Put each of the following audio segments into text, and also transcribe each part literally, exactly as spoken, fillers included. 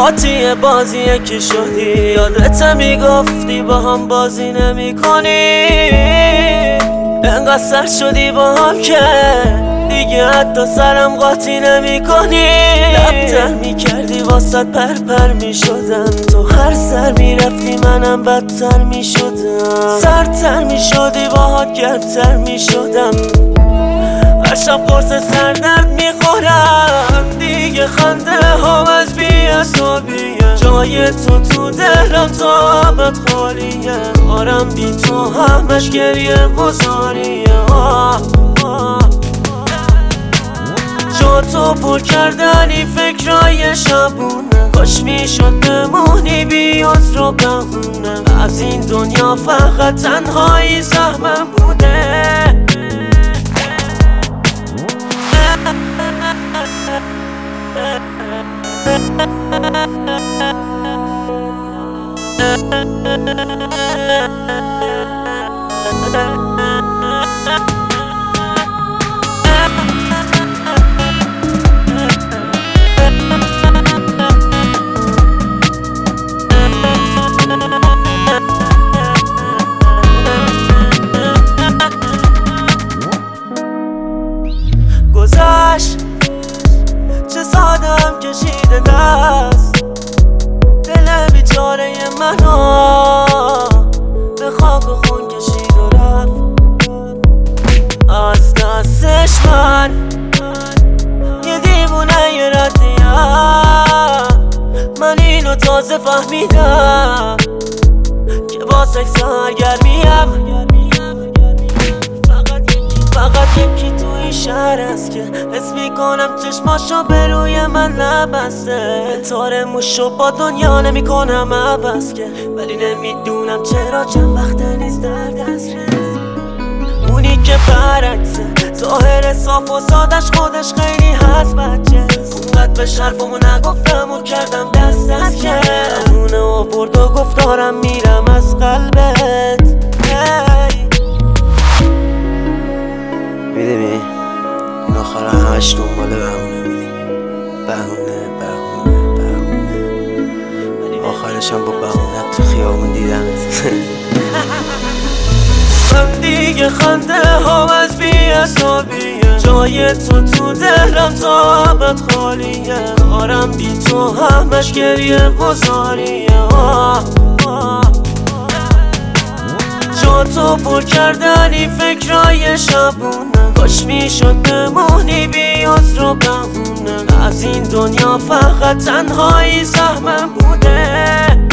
قاطی بازیه که شدی، یادت میگفتی با هم بازی نمی کنی. انقدر سر شدی با هم که دیگه حتی سرم قاطی نمی کنی. لبتر میکردی واسط پر پر میشدم، تو هر سر میرفتی منم بدتر میشدم. سرتر میشدی باهات گرمتر میشدم، هر شب قرص سردرد میخورم. دیگه خنده هم از بی‌حسابیه، جای تو تو دلم تا ابد خالیه. کارم بی تو همش گریه گذاریه. جا تو پر کردنی فکرای شبونه، کاش میشد بمونی بی عذر و بهونه. از این دنیا فقط تنهایی سهمم بوده. گذشت چه سادم کشیده دست، دل بیچاره منو به خاک و خون کشید و رفت از دستش. من یه دیوونه یه ردیم، من اینو تازه فهمیدم که با سکس سرگرمیم. فقط یکی تو این شهر است که حس میکنم چشماشو به روی من نبسته. تار موشو با دنیا نمیکنم عبس که، ولی نمیدونم چرا چند وقته نیست در دسترس. اونی که برعکسه، ظاهر صاف و سادش خودش خیلی هست بچه. اونقدر به شرفمو نگفتم و کردم دست دست که اونه و برد و گفتارم میرم از قلبت. میدونی این آخر همش دنبال بهونه میدیم، بهونه بهونه بهونه، ولی آخرشم با بهونه تو خیابون دیدم. من دیگه خنده هم از بی‌حسابیه، جای تو تو دلم تا ابد خالیه. کارم بی تو همش گریه گذاریه. جا تو پر کردنی فکرای شبونه، کاش میشد بمونی بی عذر و بهونه. از این دنیا فقط تنهایی سهمم بوده.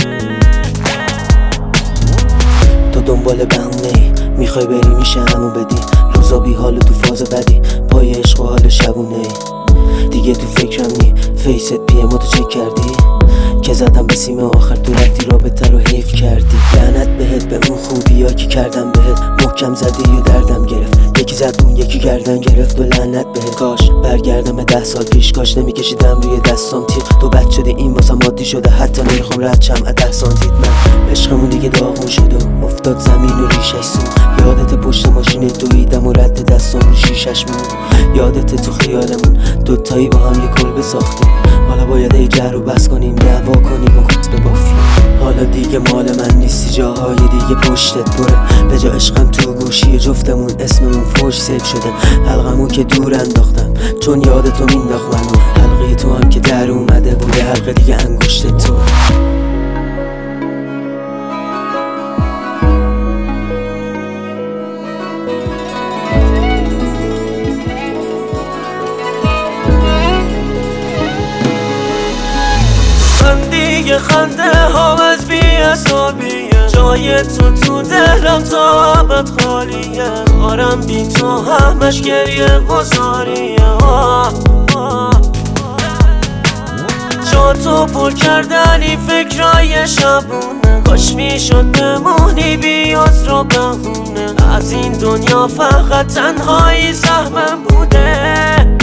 تو دنبال بهونه ای، میخوای بری میشه همو بدی. روزا بی حال و تو فاز بدی، پای عشق و حال شبونه ای. دیگه تو فکرم نی، فیست پی ام تو چک کردی که زدم به سیم آخر، تو رفتی رابطه رو حیف کردی. لعنت بهت به اون خوبی ها که کردم بهت، محکم زدی و دردم گرفت. یکی زد اون یکی گردن گرفت و لعنت بهت. کاش برگردم به ده سال پیش، کاش نمیکشیدم روی دستام تیر. تو بد شده این واسم عادی شده، حتی نمیخوام رد شم از ده سانتیت. من عشقمون دیگه داغون شد و افتاد زمین و ریشش سو. یادت پشت ماشین دویدم و رد دستام رو شیشش مون. یادت تو خیالمون دوتایی با هم یه کلبه ساختیم. حالا باید ای جر و بس کنیم، دعوا کنیم و کت ببافیم. حالا دیگه مال من نیستی، جاهای دیگه پشتت پره. به جا عشقم تو گوشی جفتمون اسممون فوش سیف شده. حلقمو که دور انداختم چون یادتو مینداخت منو. حلقه تو هم که در اومده بوده، حلقه دیگه انگشت تو. دیگه خنده هم از بی‌حسابیه، جای تو تو دلم تا ابد خالیه. کارم بی تو همش گریه گذاریه. جا تو پر کردنی فکرای شبونه، کاش میشد بمونی بی عذر و بهونه. از این دنیا فقط تنهایی سهمم بوده.